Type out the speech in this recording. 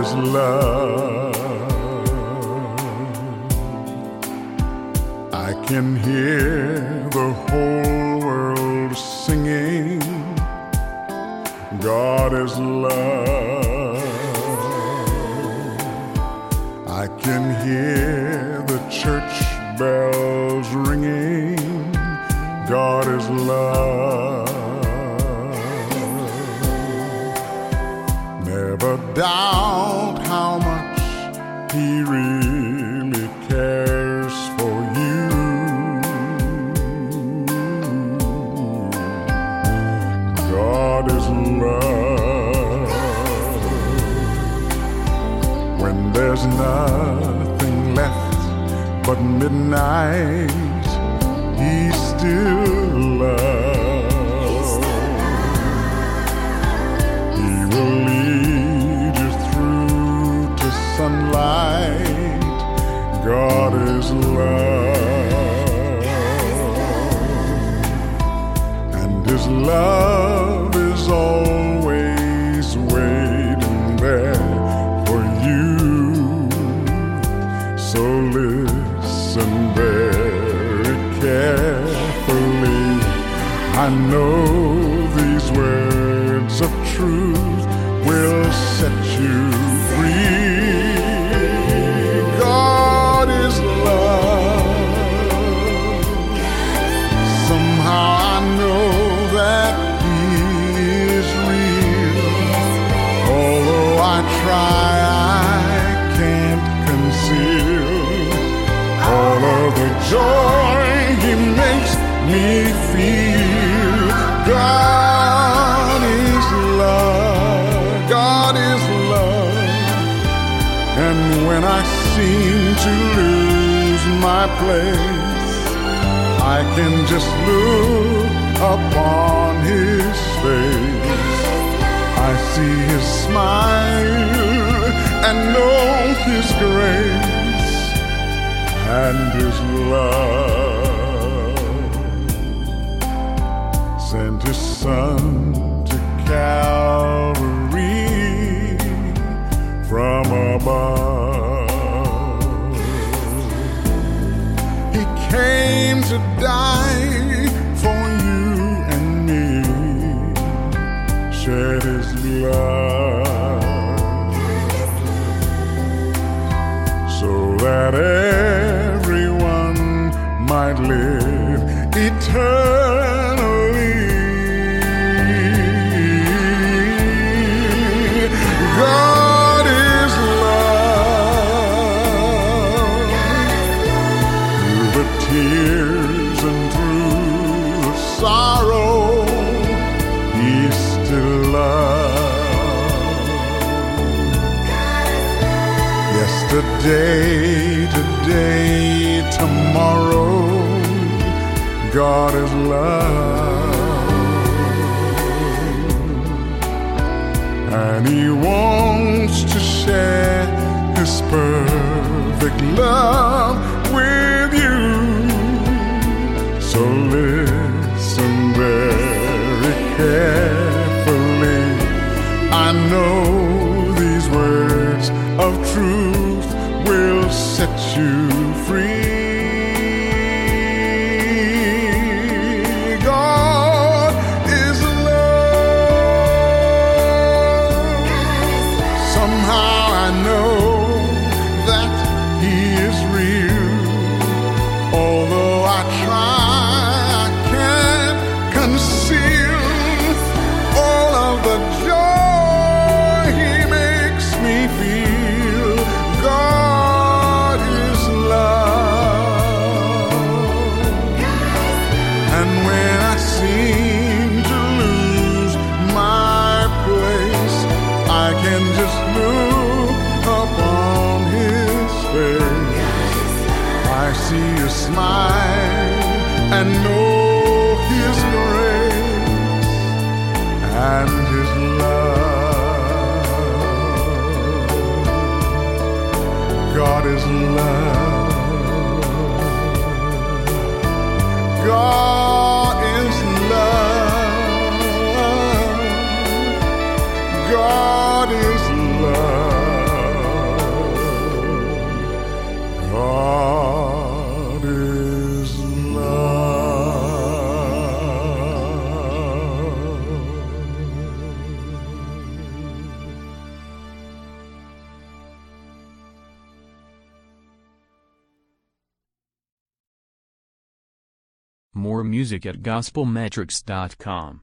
is love. I can hear the whole world singing, God is love. I can hear the church bells ringing, God is love. Never doubt how much He really cares for you. God is love. When there's nothing left but midnight, He's still love. He will lead you through to sunlight. God is love. And His love is always waiting there for you. So listen very carefully. I know these words of truth will set you free. God is love. Somehow I know that He is real. Although I try, I can't conceal all of the joy He makes me feel. God is love. God is love. And when I seem to lose my place, I can just look upon His face. I see His smile and know His grace and His love. Sent His Son to Calvary from above. He came to die for you and me, shed His blood so that everyone might live eternally. God is love. Through the tears and through the sorrow, He's still love. Yesterday, today, tomorrow, God is love. And He wants to share His perfect love with you. So listen very carefully. I know these words of truth will set you free. God is love. Somehow I know that He is real. Although I try, I can't conceal all of the joy He makes me feel. God is love. And when I seem to lose my place, I can just look upon His face. I see a smile and know His grace and His love. God is love. God is love. God is love. More music at gospelmetrics.com.